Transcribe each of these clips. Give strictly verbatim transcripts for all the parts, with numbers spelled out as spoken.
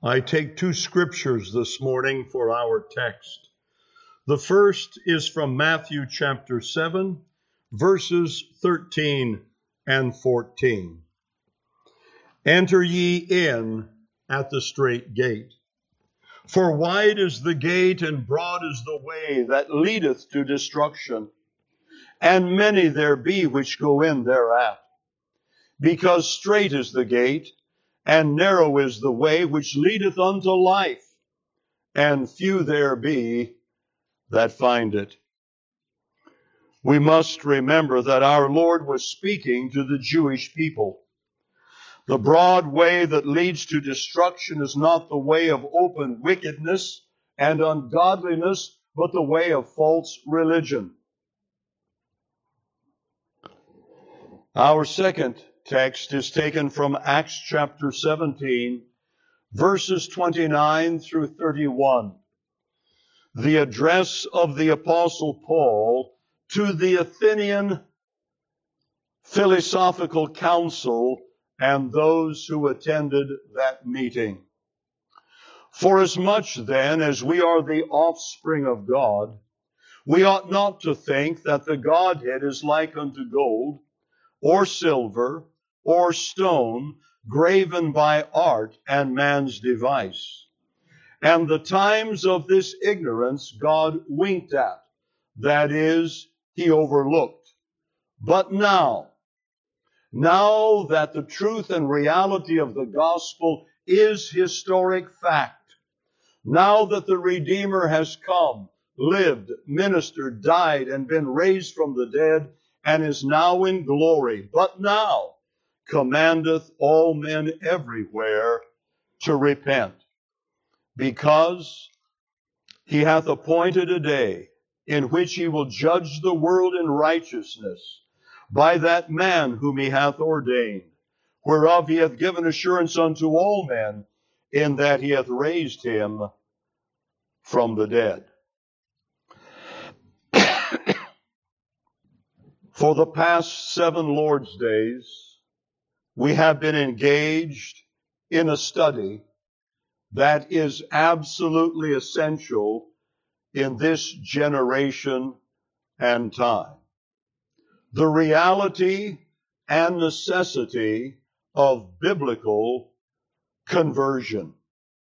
I take two scriptures this morning for our text. The first is from Matthew chapter seven, verses thirteen and fourteen. Enter ye in at the strait gate. For wide is the gate and broad is the way that leadeth to destruction, and many there be which go in thereat. Because strait is the gate, and narrow is the way which leadeth unto life, and few there be that find it. We must remember that our Lord was speaking to the Jewish people. The broad way that leads to destruction is not the way of open wickedness and ungodliness, but the way of false religion. Our second text is taken from Acts chapter seventeen, verses twenty-nine through thirty-one. The address of the Apostle Paul to the Athenian Philosophical Council and those who attended that meeting. Forasmuch then as we are the offspring of God, we ought not to think that the Godhead is like unto gold, or silver, or stone, graven by art and man's device. And the times of this ignorance God winked at, that is, he overlooked. But now, now that the truth and reality of the gospel is historic fact, now that the Redeemer has come, lived, ministered, died, and been raised from the dead, and is now in glory, but now commandeth all men everywhere to repent, because he hath appointed a day in which he will judge the world in righteousness by that man whom he hath ordained, whereof he hath given assurance unto all men, in that he hath raised him from the dead. For the past seven Lord's days, we have been engaged in a study that is absolutely essential in this generation and time. The reality and necessity of biblical conversion.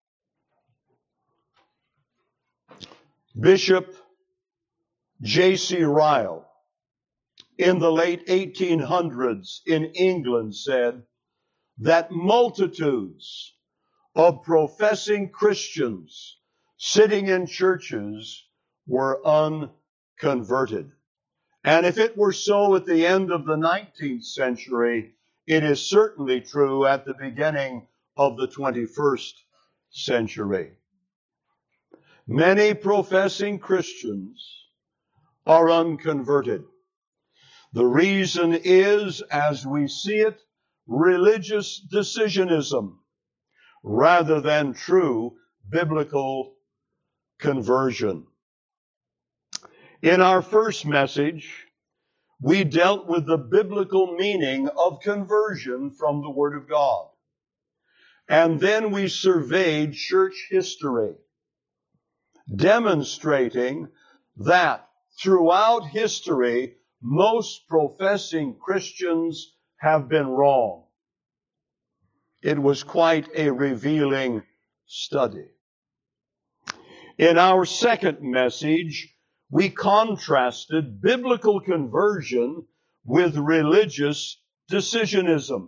Bishop J C Ryle, in the late eighteen hundreds in England, said that multitudes of professing Christians sitting in churches were unconverted. And if it were so at the end of the nineteenth century, it is certainly true at the beginning of the twenty-first century. Many professing Christians are unconverted. The reason is, as we see it, religious decisionism rather than true biblical conversion. In our first message, we dealt with the biblical meaning of conversion from the Word of God. And then we surveyed church history, demonstrating that throughout history, most professing Christians have been wrong. It was quite a revealing study. In our second message, we contrasted biblical conversion with religious decisionism.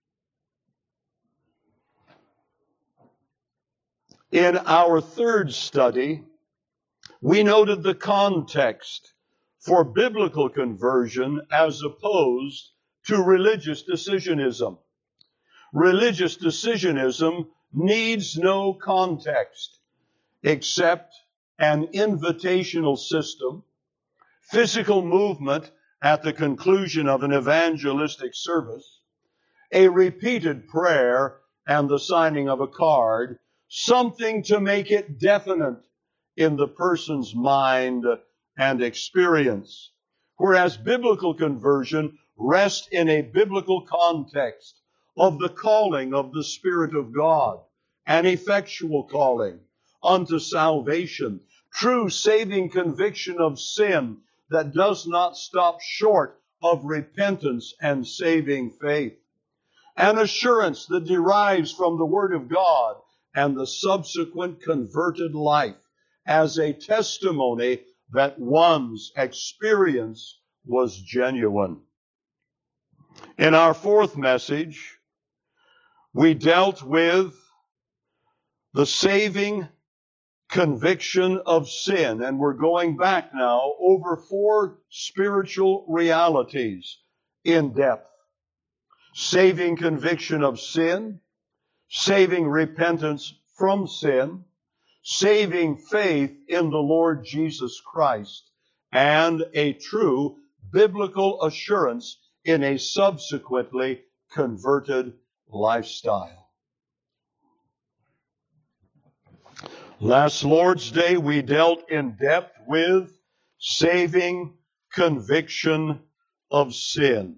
In our third study, we noted the context for biblical conversion as opposed to religious decisionism. Religious decisionism needs no context except an invitational system, physical movement at the conclusion of an evangelistic service, a repeated prayer, and the signing of a card, something to make it definite in the person's mind and experience. Whereas biblical conversion rests in a biblical context of the calling of the Spirit of God an effectual calling unto salvation, true saving conviction of sin that does not stop short of repentance and saving faith, an assurance that derives from the Word of God and the subsequent converted life as a testimony that one's experience was genuine. In our fourth message, we dealt with the saving conviction of sin, and we're going back now over four spiritual realities in depth. Saving conviction of sin, saving repentance from sin, saving faith in the Lord Jesus Christ, and a true biblical assurance in a subsequently converted lifestyle. Last Lord's Day, we dealt in depth with saving conviction of sin.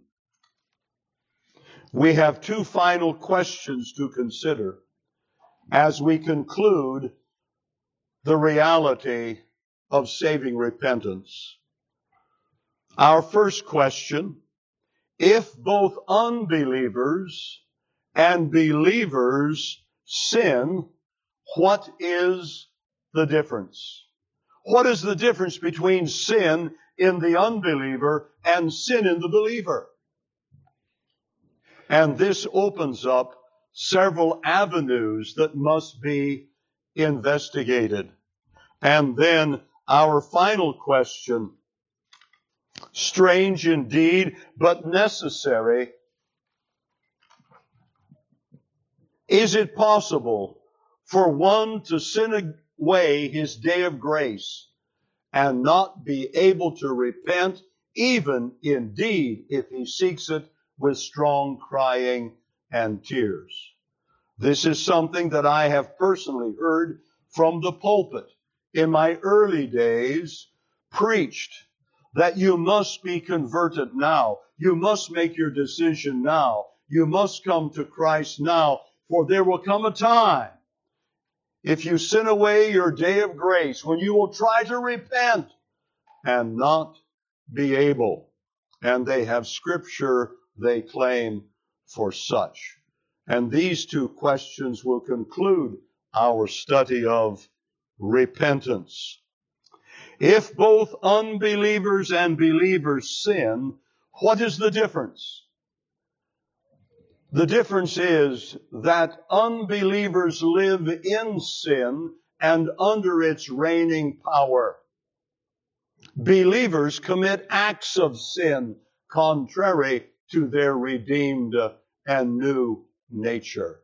We have two final questions to consider as we conclude the reality of saving repentance. Our first question: if both unbelievers and believers sin, what is the difference? What is the difference between sin in the unbeliever and sin in the believer? And this opens up several avenues that must be investigated. And then our final question, strange indeed, but necessary: is it possible for one to sin away his day of grace and not be able to repent, even indeed if he seeks it with strong crying and tears? This is something that I have personally heard from the pulpit in my early days, preached that you must be converted now. You must make your decision now. You must come to Christ now, for there will come a time, if you sin away your day of grace, when you will try to repent and not be able. And they have scripture, they claim, for such. And these two questions will conclude our study of repentance. If both unbelievers and believers sin, what is the difference? The difference is that unbelievers live in sin and under its reigning power. Believers commit acts of sin contrary to their redeemed and new nature.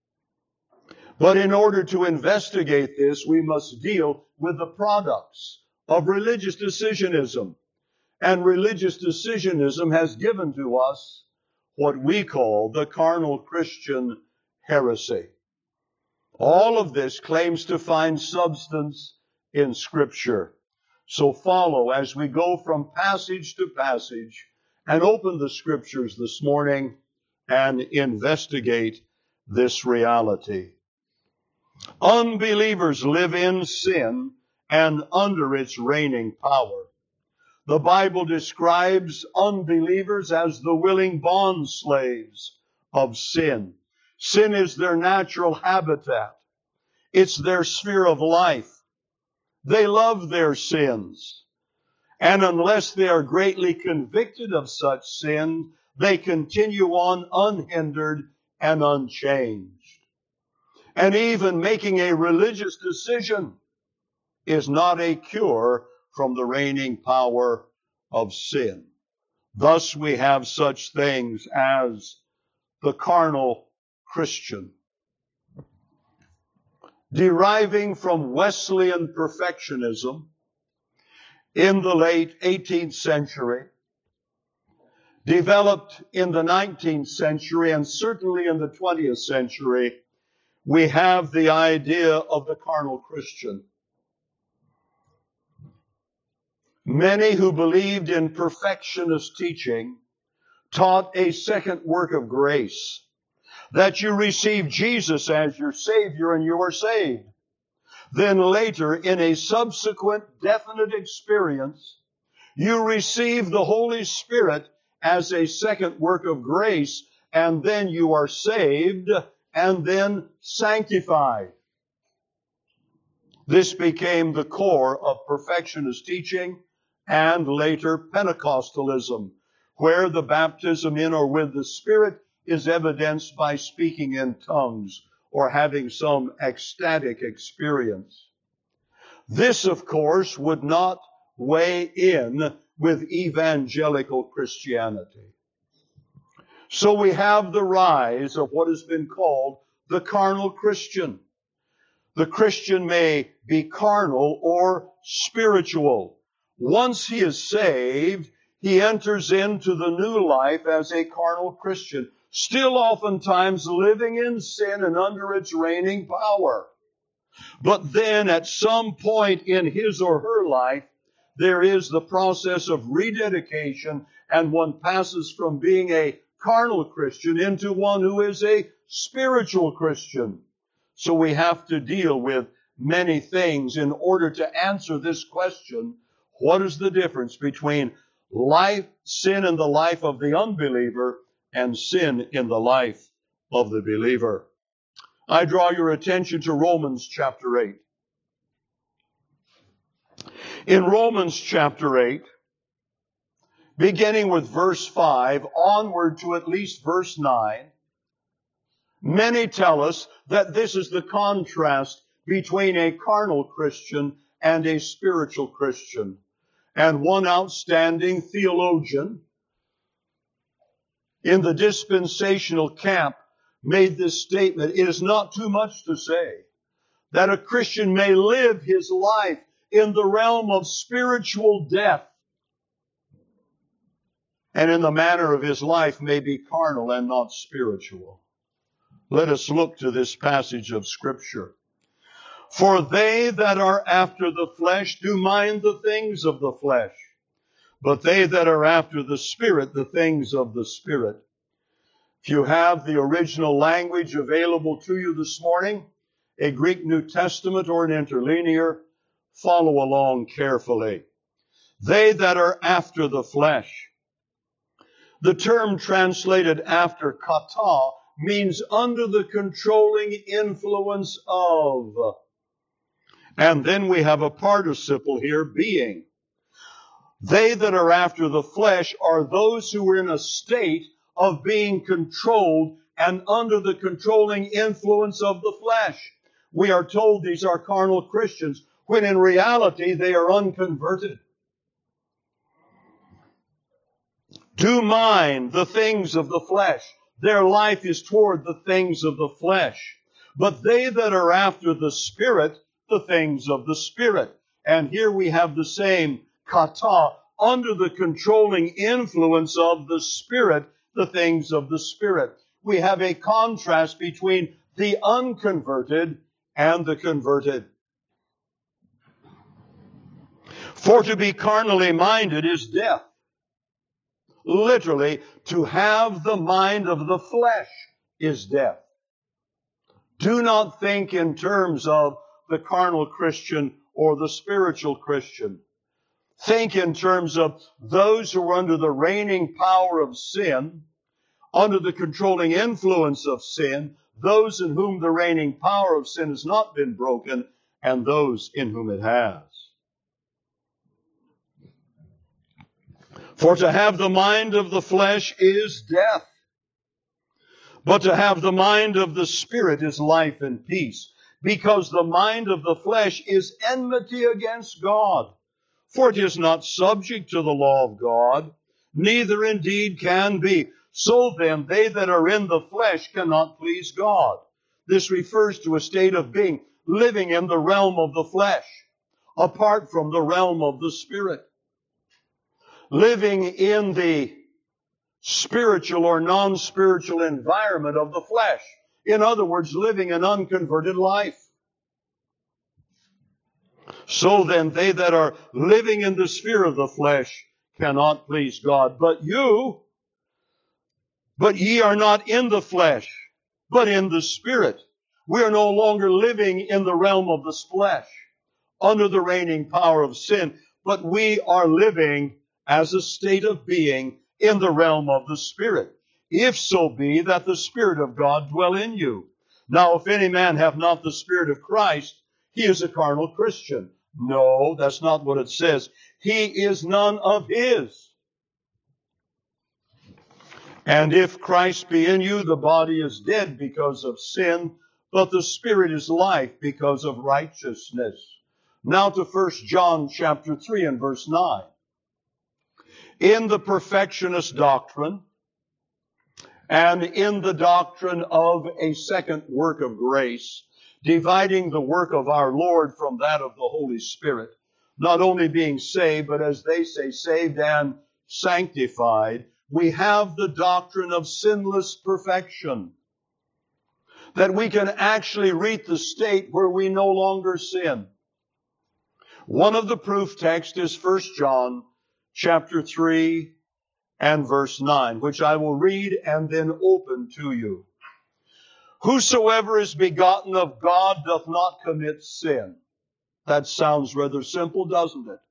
But in order to investigate this, we must deal with the products of religious decisionism. And religious decisionism has given to us what we call the carnal Christian heresy. All of this claims to find substance in Scripture. So follow as we go from passage to passage and open the Scriptures this morning and investigate this reality. Unbelievers live in sin and under its reigning power. The Bible describes unbelievers as the willing bond slaves of sin. Sin is their natural habitat. It's their sphere of life. They love their sins. And unless they are greatly convicted of such sin, they continue on unhindered and unchanged. And even making a religious decision is not a cure from the reigning power of sin. Thus we have such things as the carnal Christian. Deriving from Wesleyan perfectionism in the late eighteenth century, developed in the nineteenth century, and certainly in the twentieth century, we have the idea of the carnal Christian. Many who believed in perfectionist teaching taught a second work of grace, that you receive Jesus as your Savior and you are saved. Then later, in a subsequent definite experience, you receive the Holy Spirit as a second work of grace, and then you are saved and then sanctified. This became the core of perfectionist teaching and later Pentecostalism, where the baptism in or with the Spirit is evidenced by speaking in tongues or having some ecstatic experience. This, of course, would not weigh in with evangelical Christianity. So we have the rise of what has been called the carnal Christian. The Christian may be carnal or spiritual. Once he is saved, he enters into the new life as a carnal Christian, still oftentimes living in sin and under its reigning power. But then at some point in his or her life, there is the process of rededication, and one passes from being a carnal Christian into one who is a spiritual Christian. So we have to deal with many things in order to answer this question: what is the difference between life, sin in the life of the unbeliever and sin in the life of the believer? I draw your attention to Romans chapter eight. In Romans chapter eight, beginning with verse five, onward to at least verse nine, many tell us that this is the contrast between a carnal Christian and a spiritual Christian. And one outstanding theologian in the dispensational camp made this statement: it is not too much to say that a Christian may live his life in the realm of spiritual death, and in the manner of his life may be carnal and not spiritual. Let us look to this passage of Scripture. For they that are after the flesh do mind the things of the flesh, but they that are after the Spirit, the things of the Spirit. If you have the original language available to you this morning, a Greek New Testament or an interlinear, follow along carefully. They that are after the flesh. The term translated after, kata, means under the controlling influence of. And then we have a participle here, being. They that are after the flesh are those who are in a state of being controlled and under the controlling influence of the flesh. We are told these are carnal Christians, when in reality they are unconverted. Do mind the things of the flesh. Their life is toward the things of the flesh. But they that are after the Spirit, the things of the Spirit. And here we have the same kata, under the controlling influence of the Spirit, the things of the Spirit. We have a contrast between the unconverted and the converted. For to be carnally minded is death. Literally, to have the mind of the flesh is death. Do not think in terms of the carnal Christian or the spiritual Christian. Think in terms of those who are under the reigning power of sin, under the controlling influence of sin, those in whom the reigning power of sin has not been broken, and those in whom it has. For to have the mind of the flesh is death, but to have the mind of the Spirit is life and peace, because the mind of the flesh is enmity against God. For it is not subject to the law of God, neither indeed can be. So then, they that are in the flesh cannot please God. This refers to a state of being living in the realm of the flesh, apart from the realm of the Spirit. Living in the spiritual or non-spiritual environment of the flesh. In other words, living an unconverted life. So then, they that are living in the sphere of the flesh cannot please God. But you, but ye are not in the flesh, but in the Spirit. We are no longer living in the realm of the flesh, under the reigning power of sin, but we are living as a state of being in the realm of the Spirit, if so be that the Spirit of God dwell in you. Now, if any man have not the Spirit of Christ, he is a carnal Christian. No, that's not what it says. He is none of his. And if Christ be in you, the body is dead because of sin, but the Spirit is life because of righteousness. Now to First John chapter three and verse nine. In the perfectionist doctrine, and in the doctrine of a second work of grace, dividing the work of our Lord from that of the Holy Spirit, not only being saved, but as they say, saved and sanctified, we have the doctrine of sinless perfection, that we can actually reach the state where we no longer sin. One of the proof texts is First John chapter three and verse nine, which I will read and then open to you. Whosoever is begotten of God doth not commit sin. That sounds rather simple, doesn't it?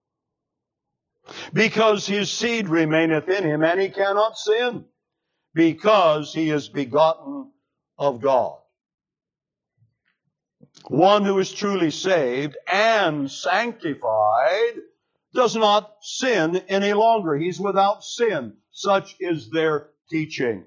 Because his seed remaineth in him, and he cannot sin, because he is begotten of God. One who is truly saved and sanctified does not sin any longer. He's without sin. Such is their teaching.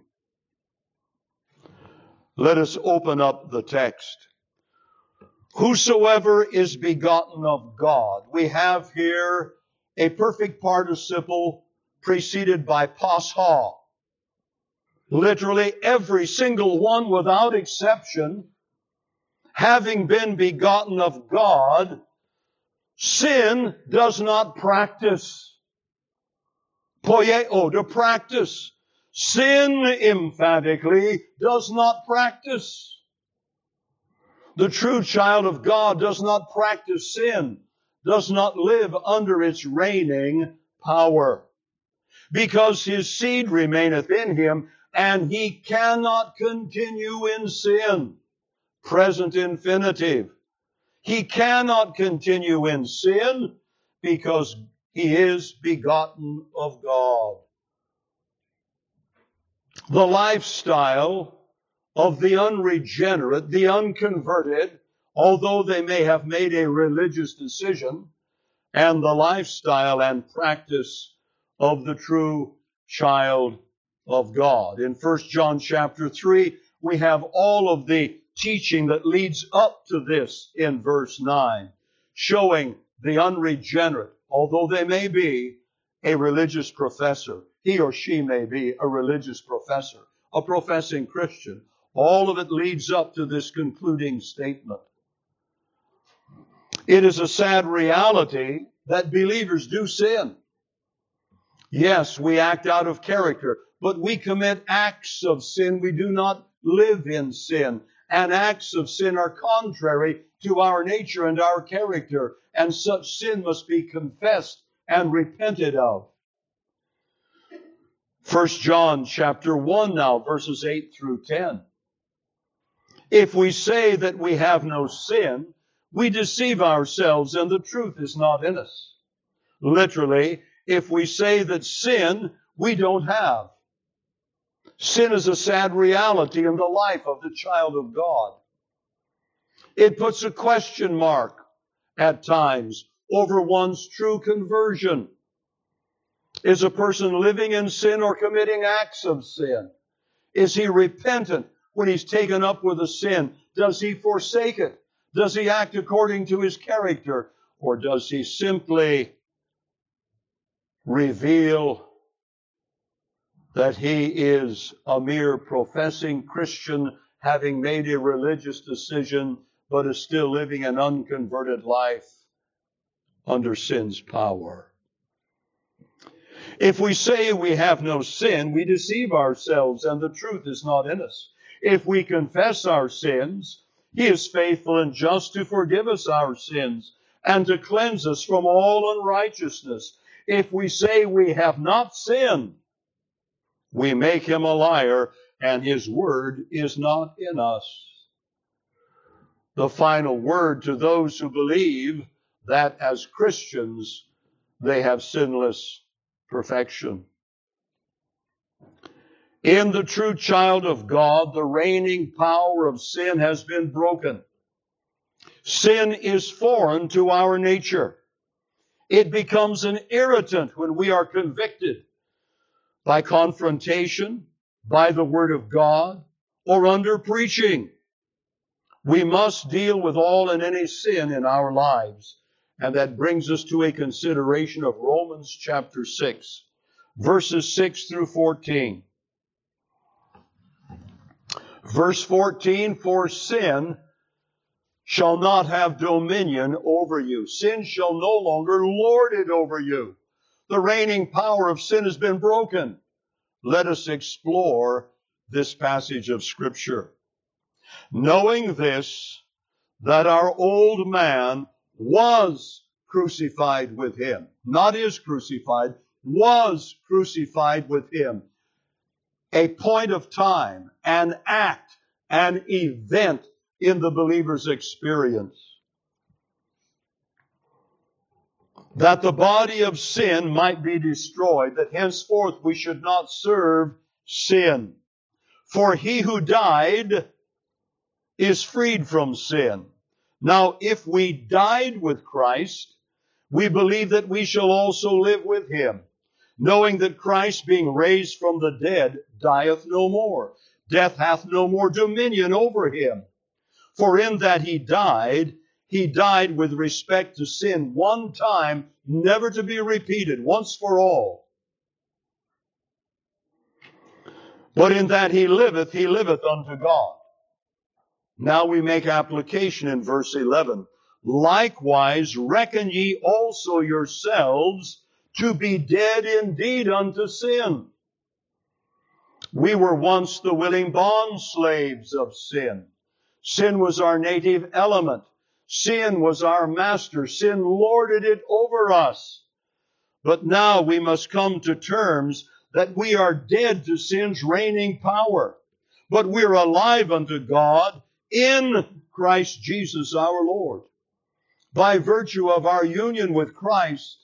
Let us open up the text. Whosoever is begotten of God. We have here a perfect participle preceded by pas ha. Literally every single one without exception, having been begotten of God, sin does not practice. Poieo, to practice. Sin, emphatically, does not practice. The true child of God does not practice sin, does not live under its reigning power, because his seed remaineth in him, and he cannot continue in sin. Present infinitive. He cannot continue in sin because he is begotten of God. The lifestyle of the unregenerate, the unconverted, although they may have made a religious decision, and the lifestyle and practice of the true child of God. In First John chapter three, we have all of the teaching that leads up to this in verse nine, showing the unregenerate, although they may be a religious professor, he or she may be a religious professor, a professing Christian. All of it leads up to this concluding statement. It is a sad reality that believers do sin. Yes, we act out of character, but we commit acts of sin. We do not live in sin. And acts of sin are contrary to our nature and our character, and such sin must be confessed and repented of. First John chapter one now, verses eight through ten. If we say that we have no sin, we deceive ourselves and the truth is not in us. Literally, if we say that sin, we don't have. Sin is a sad reality in the life of the child of God. It puts a question mark at times over one's true conversion. Is a person living in sin or committing acts of sin? Is he repentant when he's taken up with a sin? Does he forsake it? Does he act according to his character? Or does he simply reveal that he is a mere professing Christian, having made a religious decision, but is still living an unconverted life under sin's power? If we say we have no sin, we deceive ourselves and the truth is not in us. If we confess our sins, he is faithful and just to forgive us our sins and to cleanse us from all unrighteousness. If we say we have not sinned, we make him a liar and His Word is not in us. The final word to those who believe that as Christians they have sinless perfection. In the true child of God, the reigning power of sin has been broken. Sin is foreign to our nature. It becomes an irritant when we are convicted by confrontation, by the Word of God, or under preaching. We must deal with all and any sin in our lives. And that brings us to a consideration of Romans chapter six, verses six through fourteen. Verse fourteen, for sin shall not have dominion over you. Sin shall no longer lord it over you. The reigning power of sin has been broken. Let us explore this passage of Scripture. Knowing this, that our old man was crucified with Him, not is crucified, was crucified with Him. A point of time, an act, an event in the believer's experience. That the body of sin might be destroyed, that henceforth we should not serve sin. For he who died is freed from sin. Now, if we died with Christ, we believe that we shall also live with Him, knowing that Christ, being raised from the dead, dieth no more. Death hath no more dominion over Him. For in that He died, He died with respect to sin one time, never to be repeated, once for all. But in that He liveth, He liveth unto God. Now we make application in verse eleven. Likewise reckon ye also yourselves to be dead indeed unto sin. We were once the willing bondslaves of sin. Sin was our native element. Sin was our master. Sin lorded it over us. But now we must come to terms that we are dead to sin's reigning power. But we're alive unto God in Christ Jesus our Lord. By virtue of our union with Christ,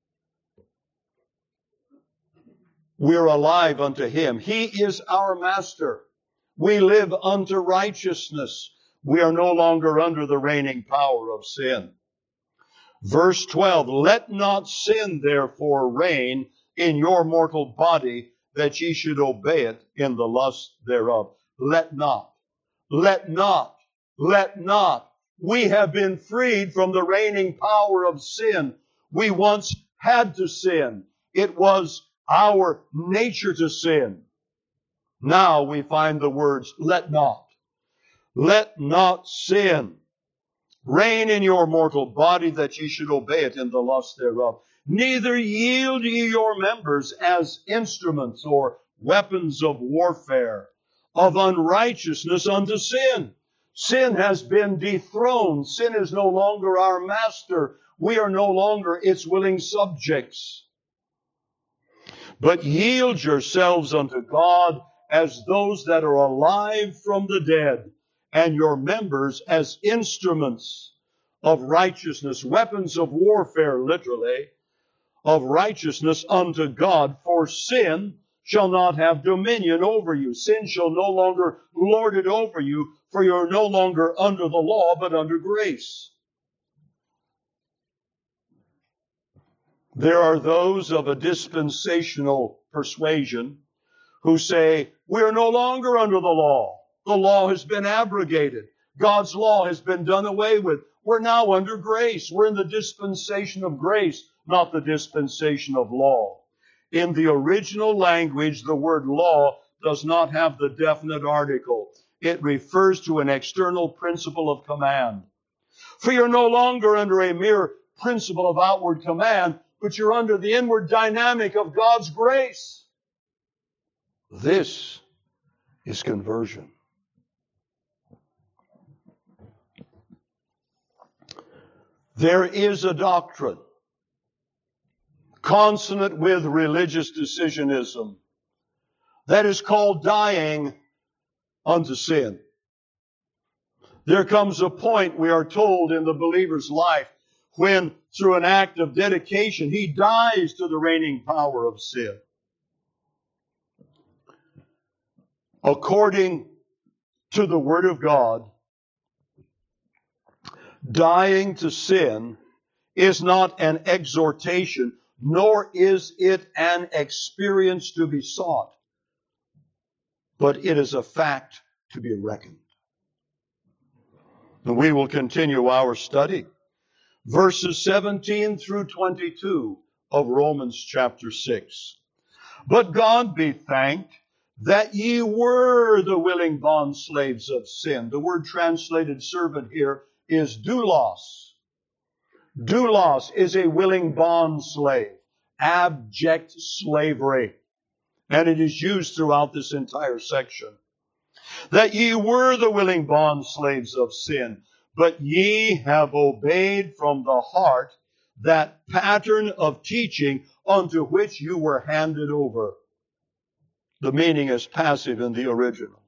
we're alive unto Him. He is our master. We live unto righteousness. We are no longer under the reigning power of sin. Verse twelve, let not sin therefore reign in your mortal body, that ye should obey it in the lust thereof. Let not. Let not. Let not. We have been freed from the reigning power of sin. We once had to sin. It was our nature to sin. Now we find the words, let not. Let not sin reign in your mortal body, that ye should obey it in the lust thereof. Neither yield ye your members as instruments or weapons of warfare, of unrighteousness unto sin. Sin has been dethroned. Sin is no longer our master. We are no longer its willing subjects. But yield yourselves unto God as those that are alive from the dead, and your members as instruments of righteousness, weapons of warfare, literally, of righteousness unto God. For sin shall not have dominion over you. Sin shall no longer lord it over you, for you are no longer under the law, but under grace. There are those of a dispensational persuasion who say, we are no longer under the law. The law has been abrogated. God's law has been done away with. We're now under grace. We're in the dispensation of grace, not the dispensation of law. In the original language, the word law does not have the definite article. It refers to an external principle of command. For you're no longer under a mere principle of outward command, but you're under the inward dynamic of God's grace. This is conversion. There is a doctrine consonant with religious decisionism that is called dying unto sin. There comes a point, we are told, in the believer's life when, through an act of dedication, he dies to the reigning power of sin. According to the Word of God, dying to sin is not an exhortation, nor is it an experience to be sought, but it is a fact to be reckoned. And we will continue our study. Verses seventeen through twenty-two of Romans chapter six. But God be thanked that ye were the willing bondslaves of sin. The word translated servant here is doulos. Doulos is a willing bondslave, abject slavery. And it is used throughout this entire section. That ye were the willing bondslaves of sin, but ye have obeyed from the heart that pattern of teaching unto which you were handed over. The meaning is passive in the original.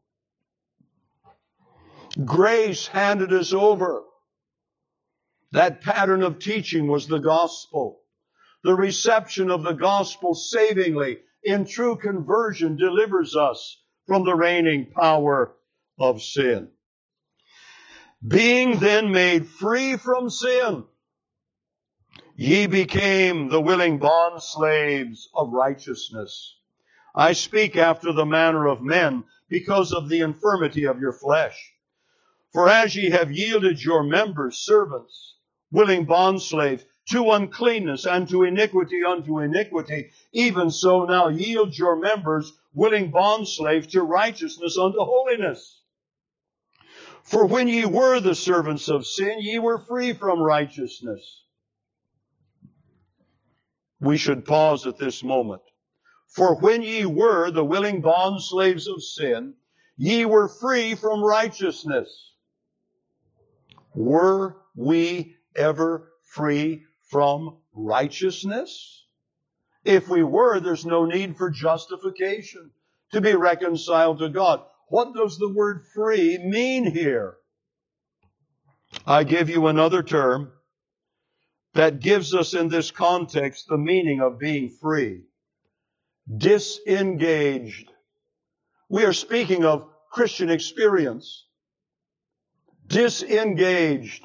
Grace handed us over. That pattern of teaching was the gospel. The reception of the gospel savingly in true conversion delivers us from the reigning power of sin. Being then made free from sin, ye became the willing bondslaves of righteousness. I speak after the manner of men because of the infirmity of your flesh. For as ye have yielded your members servants, willing bondslaves, to uncleanness and to iniquity unto iniquity, even so now yield your members, willing bondslaves, to righteousness unto holiness. For when ye were the servants of sin, ye were free from righteousness. We should pause at this moment. For when ye were the willing bondslaves of sin, ye were free from righteousness. Were we ever free from righteousness? If we were, there's no need for justification to be reconciled to God. What does the word free mean here? I give you another term that gives us in this context the meaning of being free. Disengaged. We are speaking of Christian experience. Disengaged.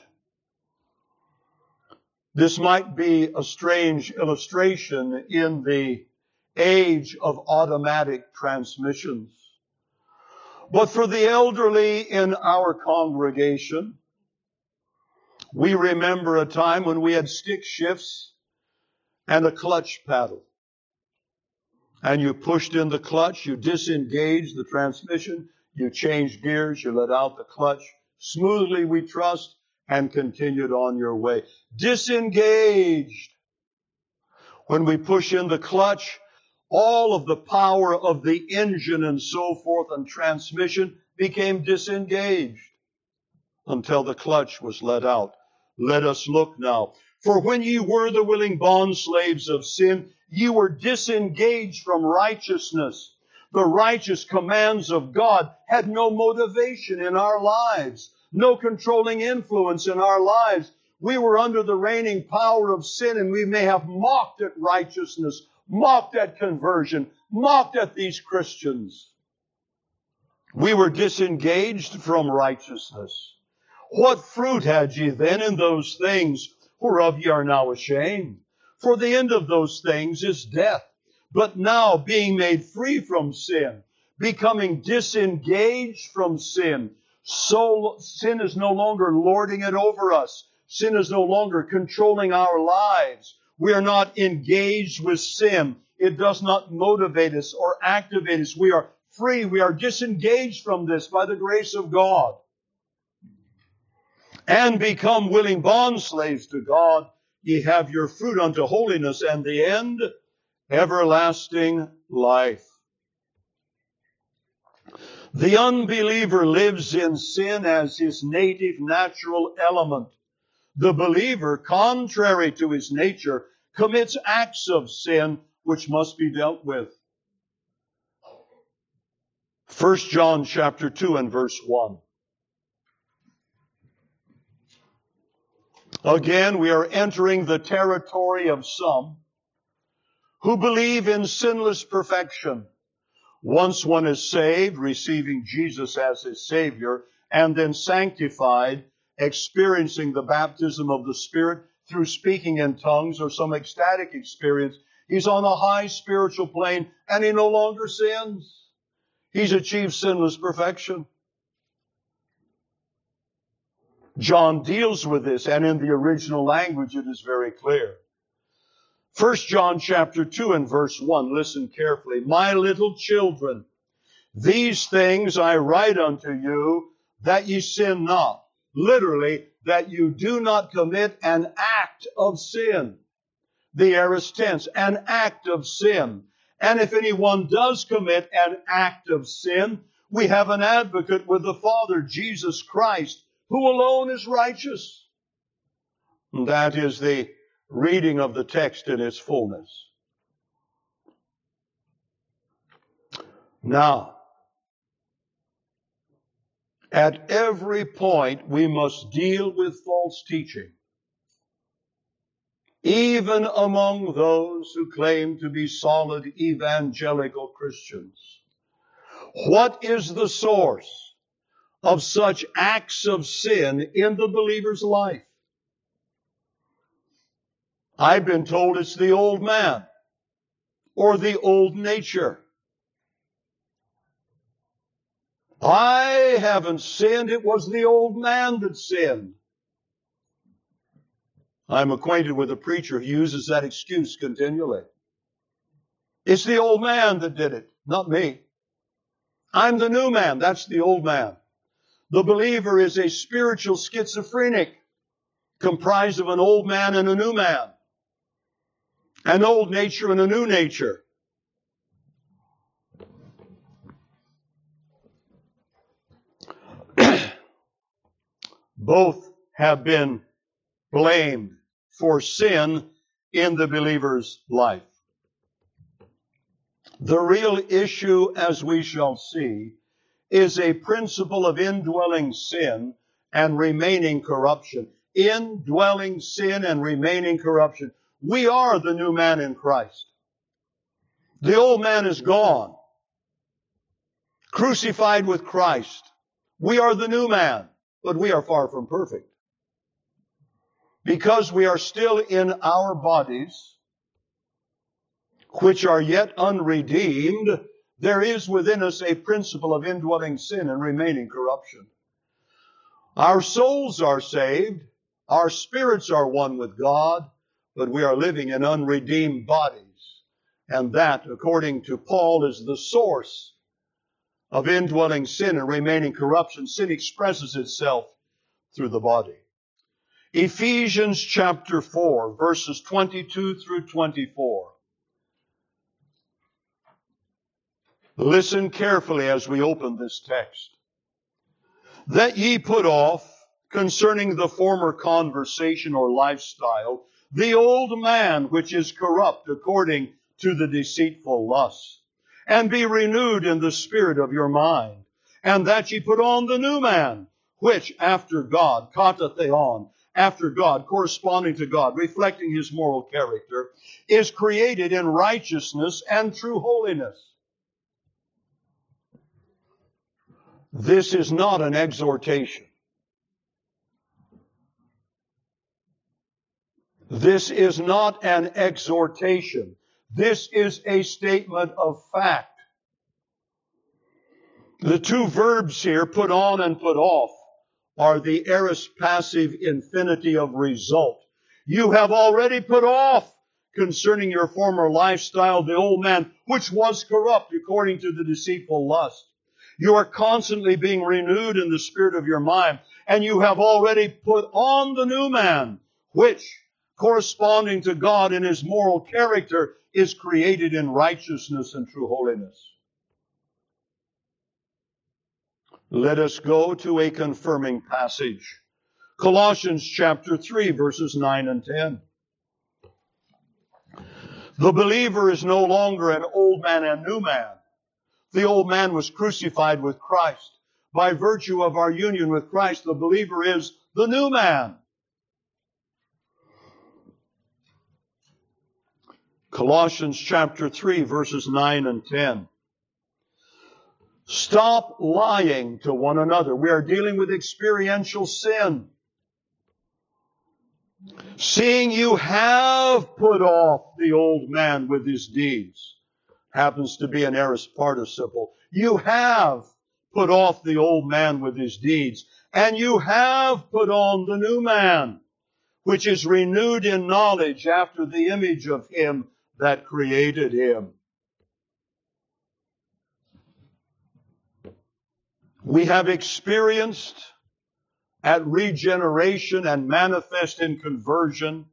This might be a strange illustration in the age of automatic transmissions. But for the elderly in our congregation, we remember a time when we had stick shifts and a clutch paddle. And you pushed in the clutch, you disengaged the transmission, you changed gears, you let out the clutch. Smoothly, we trust, and continued on your way. Disengaged. When we push in the clutch, all of the power of the engine and so forth and transmission became disengaged until the clutch was let out. Let us look now. For when ye were the willing bondslaves of sin, ye were disengaged from righteousness. The righteous commands of God had no motivation in our lives, no controlling influence in our lives. We were under the reigning power of sin, and we may have mocked at righteousness, mocked at conversion, mocked at these Christians. We were disengaged from righteousness. What fruit had ye then in those things whereof ye are now ashamed? For the end of those things is death. But now, being made free from sin, becoming disengaged from sin, so sin is no longer lording it over us. Sin is no longer controlling our lives. We are not engaged with sin. It does not motivate us or activate us. We are free. We are disengaged from this by the grace of God. And become willing bondslaves to God. Ye have your fruit unto holiness, and the end, everlasting life. The unbeliever lives in sin as his native natural element. The believer, contrary to his nature, commits acts of sin which must be dealt with. First John chapter two and verse one. Again, we are entering the territory of some who believe in sinless perfection. Once one is saved, receiving Jesus as his Savior, and then sanctified, experiencing the baptism of the Spirit through speaking in tongues or some ecstatic experience, he's on a high spiritual plane and he no longer sins. He's achieved sinless perfection. John deals with this, and in the original language it is very clear. First John chapter two and verse one, listen carefully. My little children, these things I write unto you, that ye sin not. Literally, that you do not commit an act of sin. The aorist tense, an act of sin. And if anyone does commit an act of sin, we have an advocate with the Father, Jesus Christ, who alone is righteous. And that is the reading of the text in its fullness. Now, at every point we must deal with false teaching, even among those who claim to be solid evangelical Christians. What is the source of such acts of sin in the believer's life? I've been told it's the old man or the old nature. I haven't sinned. It was the old man that sinned. I'm acquainted with a preacher who uses that excuse continually. It's the old man that did it, not me. I'm the new man. That's the old man. The believer is a spiritual schizophrenic comprised of an old man and a new man. An old nature and a new nature. Both have been blamed for sin in the believer's life. The real issue, as we shall see, is a principle of indwelling sin and remaining corruption. Indwelling sin and remaining corruption. We are the new man in Christ. The old man is gone. Crucified with Christ. We are the new man, but we are far from perfect. Because we are still in our bodies, which are yet unredeemed, there is within us a principle of indwelling sin and remaining corruption. Our souls are saved, our spirits are one with God, but we are living in unredeemed bodies. And that, according to Paul, is the source of indwelling sin and remaining corruption. Sin expresses itself through the body. Ephesians chapter four, verses twenty-two through twenty-four. Listen carefully as we open this text. That ye put off, concerning the former conversation or lifestyle, the old man which is corrupt according to the deceitful lusts, and be renewed in the spirit of your mind, and that ye put on the new man, which after God, kata theon, after God, corresponding to God, reflecting his moral character, is created in righteousness and true holiness. This is not an exhortation. This is not an exhortation. This is a statement of fact. The two verbs here, put on and put off, are the aorist passive infinitive of result. You have already put off, concerning your former lifestyle, the old man, which was corrupt according to the deceitful lust. You are constantly being renewed in the spirit of your mind, and you have already put on the new man, which, corresponding to God in his moral character, is created in righteousness and true holiness. Let us go to a confirming passage. Colossians chapter three, verses nine and ten. The believer is no longer an old man and new man, The old man was crucified with Christ. By virtue of our union with Christ, the believer is the new man. Colossians chapter three, verses nine and ten. Stop lying to one another. We are dealing with experiential sin. Seeing you have put off the old man with his deeds. Happens to be an aorist participle. You have put off the old man with his deeds, and you have put on the new man, which is renewed in knowledge after the image of him that created him. We have experienced at regeneration and manifest in conversion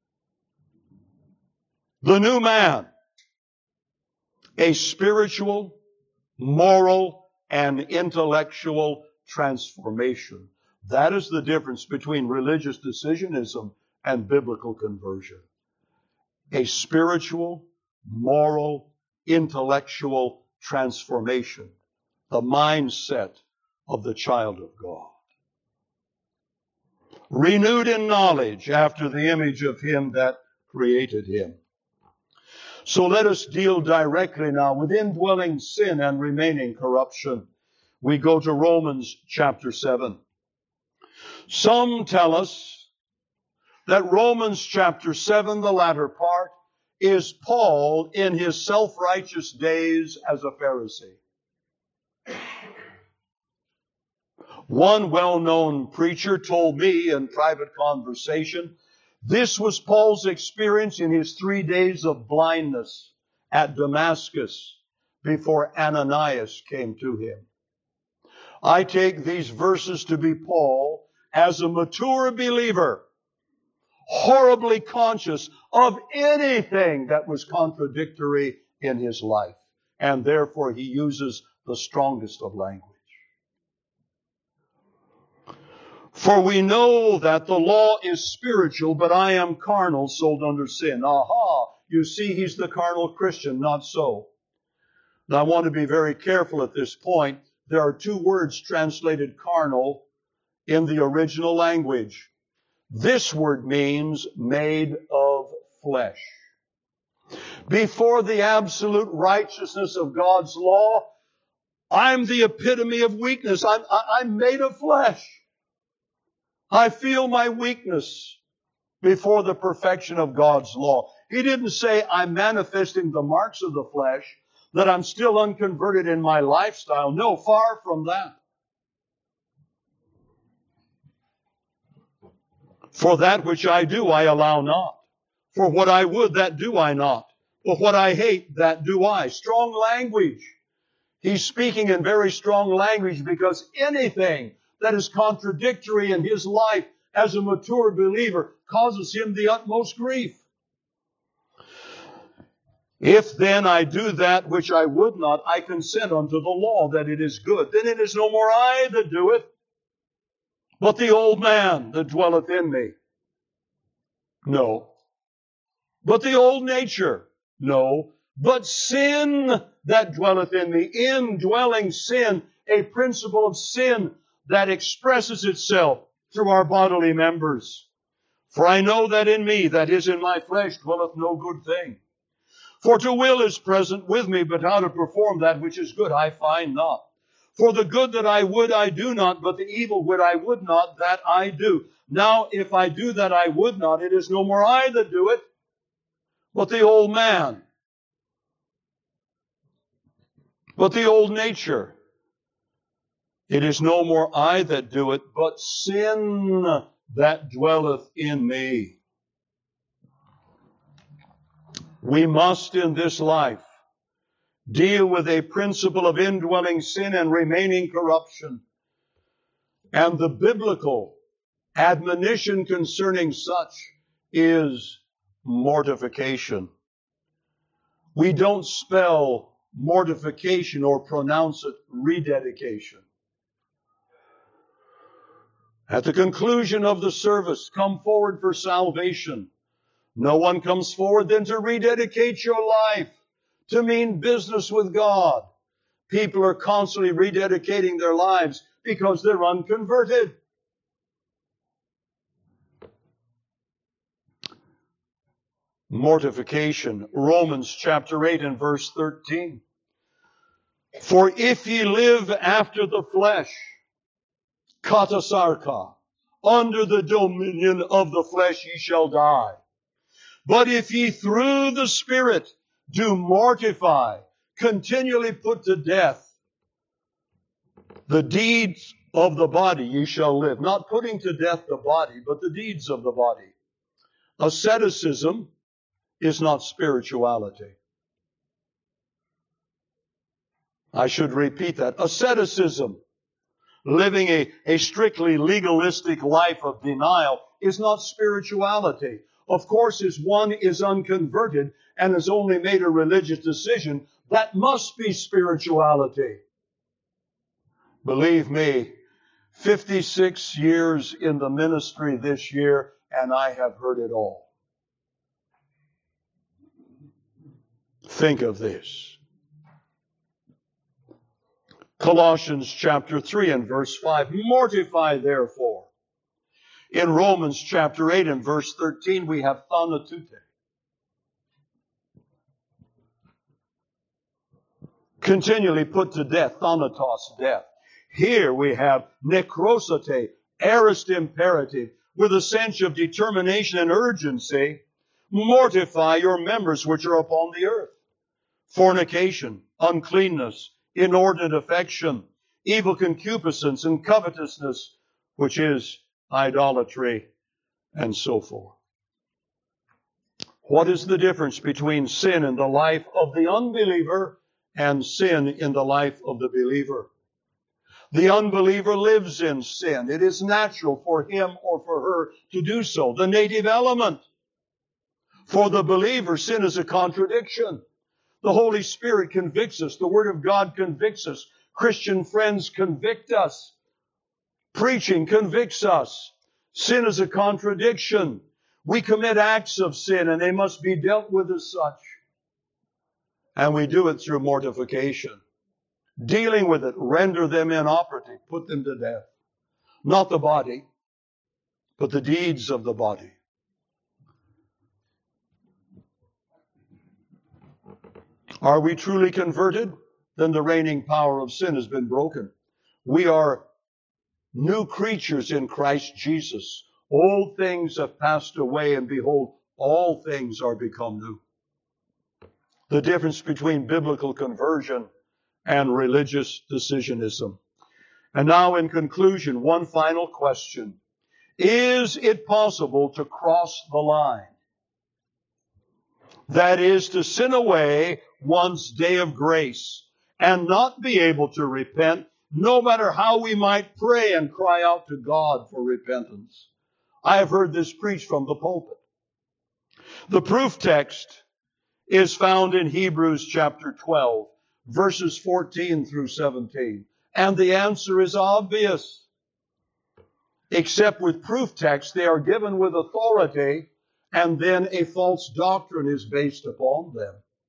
the new man, a spiritual, moral, and intellectual transformation. That is the difference between religious decisionism and biblical conversion. A spiritual, moral, intellectual transformation. The mindset of the child of God. Renewed in knowledge after the image of him that created him. So let us deal directly now with indwelling sin and remaining corruption. We go to Romans chapter seven. Some tell us that Romans chapter seven, the latter part, is Paul in his self-righteous days as a Pharisee. One well-known preacher told me in private conversation, this was Paul's experience in his three days of blindness at Damascus before Ananias came to him. I take these verses to be Paul as a mature believer, horribly conscious of anything that was contradictory in his life, and therefore he uses the strongest of language. For we know that the law is spiritual, but I am carnal, sold under sin. Aha! You see, he's the carnal Christian, not so. Now I want to be very careful at this point. There are two words translated carnal in the original language. This word means made of flesh. Before the absolute righteousness of God's law, I'm the epitome of weakness. I'm, I'm made of flesh. I feel my weakness before the perfection of God's law. He didn't say I'm manifesting the marks of the flesh, that I'm still unconverted in my lifestyle. No, far from that. For that which I do, I allow not. For what I would, that do I not. But what I hate, that do I. Strong language. He's speaking in very strong language because anything that is contradictory in his life as a mature believer causes him the utmost grief. If then I do that which I would not, I consent unto the law that it is good. Then it is no more I that do it, but the old man that dwelleth in me. No. But the old nature. No. But sin that dwelleth in me. Indwelling sin, a principle of sin that expresses itself through our bodily members. For I know that in me, that is in my flesh, dwelleth no good thing. For to will is present with me, but how to perform that which is good I find not. For the good that I would I do not, but the evil which I would not, that I do. Now if I do that I would not, it is no more I that do it, but the old man, but the old nature. It is no more I that do it, but sin that dwelleth in me. We must in this life deal with a principle of indwelling sin and remaining corruption. And the biblical admonition concerning such is mortification. We don't spell mortification or pronounce it rededication. At the conclusion of the service, come forward for salvation. No one comes forward then to rededicate your life, to mean business with God. People are constantly rededicating their lives because they're unconverted. Mortification. Romans chapter eight and verse thirteen. For if ye live after the flesh, katasarka, under the dominion of the flesh ye shall die. But if ye through the Spirit do mortify, continually put to death the deeds of the body, ye shall live. Not putting to death the body, but the deeds of the body. Asceticism is not spirituality. I should repeat that. Asceticism, living a, a strictly legalistic life of denial, is not spirituality. Of course, as one is unconverted and has only made a religious decision, that must be spirituality. Believe me, fifty-six years in the ministry this year, and I have heard it all. Think of this. Colossians chapter three and verse five. Mortify therefore. In Romans chapter eight and verse thirteen we have thanatute. Continually put to death, thanatos, death. Here we have nekrosate, aorist imperative, with a sense of determination and urgency. Mortify your members which are upon the earth. Fornication, uncleanness, inordinate affection, evil concupiscence, and covetousness, which is idolatry, and so forth. What is the difference between sin in the life of the unbeliever and sin in the life of the believer? The unbeliever lives in sin. It is natural for him or for her to do so. The native element. For the believer, sin is a contradiction. The Holy Spirit convicts us. The Word of God convicts us. Christian friends convict us. Preaching convicts us. Sin is a contradiction. We commit acts of sin and they must be dealt with as such. And we do it through mortification. Dealing with it, render them inoperative, put them to death. Not the body, but the deeds of the body. Are we truly converted? Then the reigning power of sin has been broken. We are new creatures in Christ Jesus. Old things have passed away, and behold, all things are become new. The difference between biblical conversion and religious decisionism. And now in conclusion, one final question. Is it possible to cross the line? That is, to sin away one's day of grace and not be able to repent, no matter how we might pray and cry out to God for repentance. I have heard this preached from the pulpit. The proof text is found in Hebrews chapter twelve, verses fourteen through seventeen. And the answer is obvious. Except with proof texts, they are given with authority, and then a false doctrine is based upon them.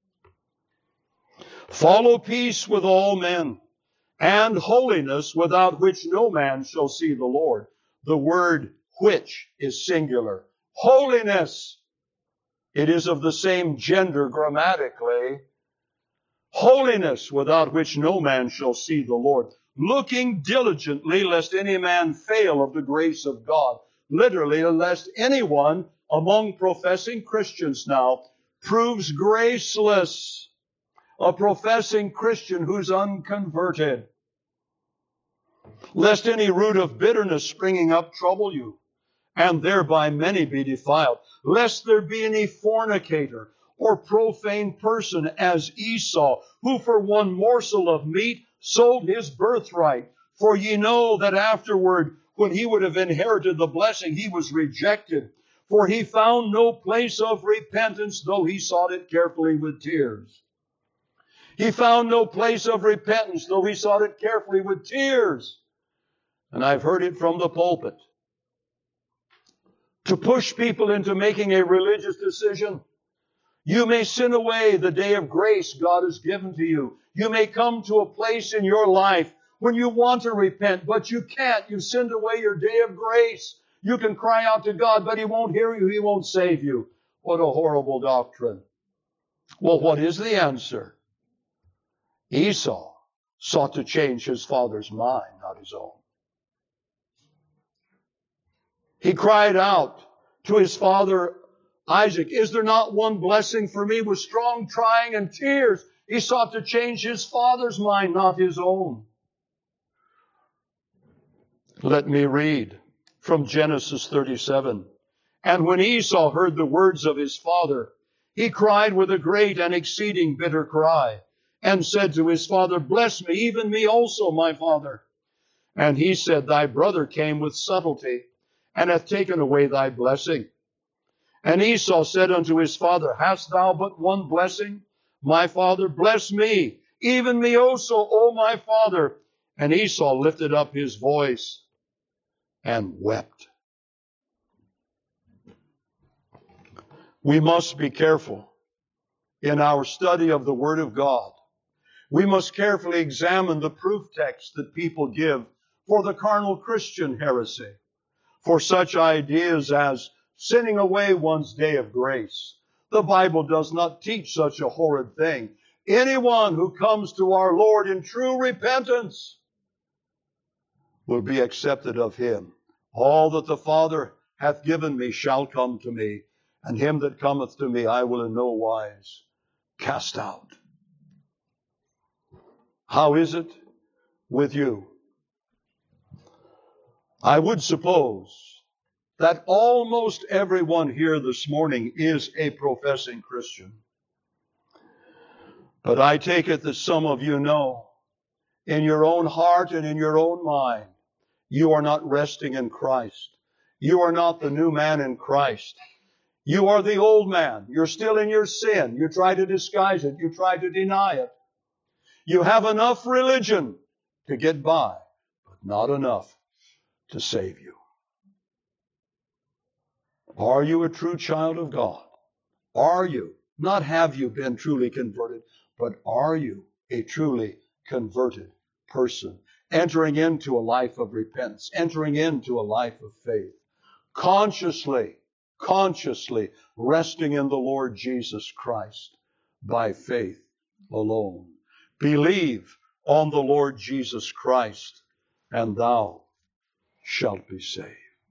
Follow peace with all men, and holiness, without which no man shall see the Lord. The word which is singular. Holiness. It is of the same gender grammatically. Holiness, without which no man shall see the Lord. Looking diligently, lest any man fail of the grace of God. Literally, lest anyone among professing Christians now proves graceless. A professing Christian who's unconverted. Lest any root of bitterness springing up trouble you, and thereby many be defiled. Lest there be any fornicator or profane person as Esau, who for one morsel of meat sold his birthright. For ye know that afterward, when he would have inherited the blessing, he was rejected. For he found no place of repentance, though he sought it carefully with tears. He found no place of repentance, though he sought it carefully with tears. And I've heard it from the pulpit. To push people into making a religious decision, You may sin away the day of grace God has given to you. You may come to a place in your life when you want to repent, but you can't. You've sinned away your day of grace. You can cry out to God, but He won't hear you. He won't save you. What a horrible doctrine. Well, what is the answer? Esau sought to change his father's mind, not his own. He cried out to his father Isaac, is there not one blessing for me? With strong crying and tears, he sought to change his father's mind, not his own. Let me read from Genesis thirty-seven. And when Esau heard the words of his father, he cried with a great and exceeding bitter cry, and said to his father, bless me, even me also, my father. And he said, thy brother came with subtlety, and hath taken away thy blessing. And Esau said unto his father, hast thou but one blessing? My father, bless me, even me also, O my father. And Esau lifted up his voice and wept. We must be careful in our study of the Word of God. We must carefully examine the proof texts that people give for the carnal Christian heresy, for such ideas as sinning away one's day of grace. The Bible does not teach such a horrid thing. Anyone who comes to our Lord in true repentance will be accepted of Him. All that the Father hath given me shall come to me, and him that cometh to me I will in no wise cast out. How is it with you? I would suppose that almost everyone here this morning is a professing Christian. But I take it that some of you know, in your own heart and in your own mind, you are not resting in Christ. You are not the new man in Christ. You are the old man. You're still in your sin. You try to disguise it. You try to deny it. You have enough religion to get by, but not enough to save you. Are you a true child of God? Are you? Not have you been truly converted, but are you a truly converted person, entering into a life of repentance, entering into a life of faith, consciously, consciously resting in the Lord Jesus Christ by faith alone. Believe on the Lord Jesus Christ, and thou shalt be saved.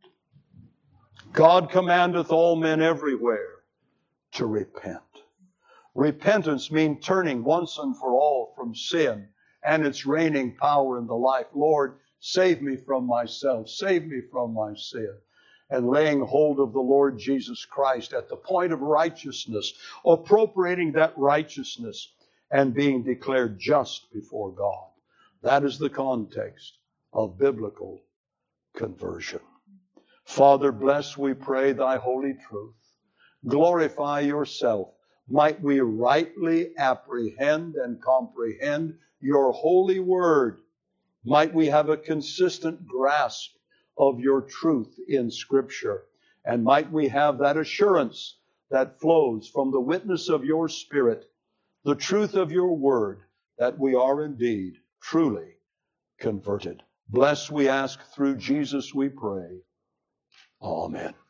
God commandeth all men everywhere to repent. Repentance means turning once and for all from sin and its reigning power in the life. Lord, save me from myself. Save me from my sin. And laying hold of the Lord Jesus Christ at the point of righteousness, appropriating that righteousness and being declared just before God. That is the context of biblical conversion. Father, bless, we pray, thy holy truth. Glorify yourself. Might we rightly apprehend and comprehend your holy word. Might we have a consistent grasp of your truth in Scripture. And might we have that assurance that flows from the witness of your Spirit, the truth of your word, that we are indeed truly converted. Bless, we ask, through Jesus we pray. Amen.